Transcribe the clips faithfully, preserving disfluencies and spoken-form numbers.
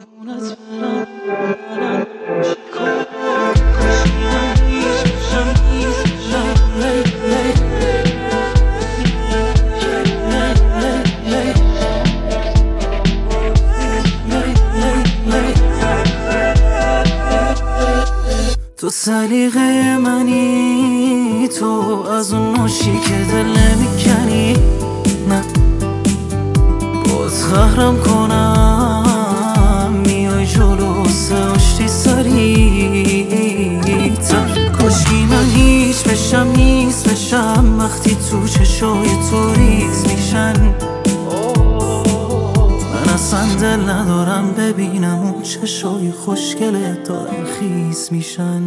تو سلیقه منی، تو از اون نوشی که دل نمیکنی. نه باز خهرم کنم، میای جلو ساشتی سریعتر. کاشکی من هیچ بشم نیست بشم وقتی تو چشای تو ریز میشن. من اصلا دل ندارم ببینم اون چشای خوشگله دارن خیز میشن.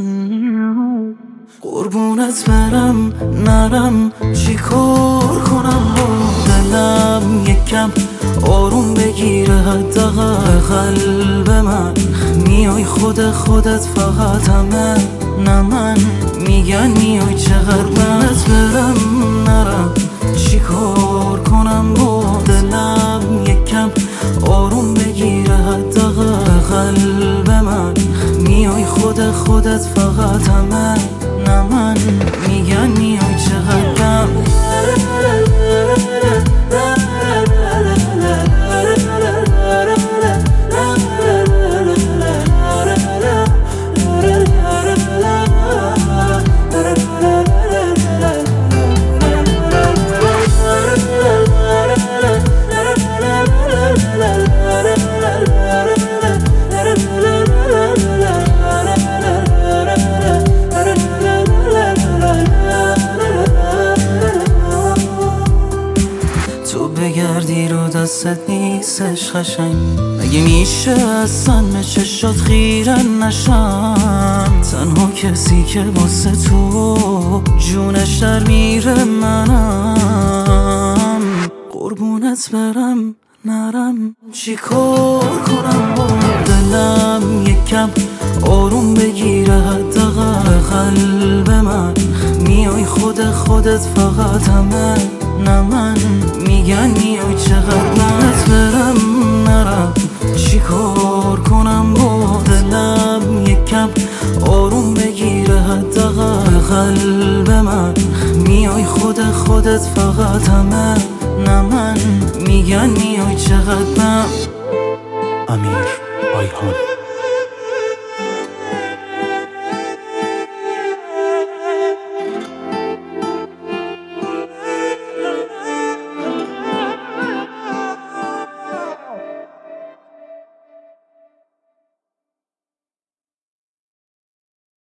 قربونت برم نرم چی کار کنم با دلم، یکم آروم بگیره حداقل قلب من. میای خود خودت فقط همه نه من، میگن میای چقدر. قربونت برم نرم چی کار کنم با دلم، یکم آروم بگیره حداقل قلب من. میای خود خودت فقط همه نه من، میگن میای چقدر کم. بگردی رو دستت نیستش قشنگ، مگه میشه اصلا به چشات خیره نشم؟ تنها کسی که واسه تو جونش در میره منم. قربونت برم نرم چی کار کنم با دلم، یکم آروم بگیره حداقل قلب من. میای خود خودت فقط همه نه من، میگن میای چقدر. قربونت برم نرم چی کار کنم با دلم، یکم آروم بگیره حداقل قلب من. میای خود خودت فقط همه نه من، میگن میای چقدر. من امیر آیهان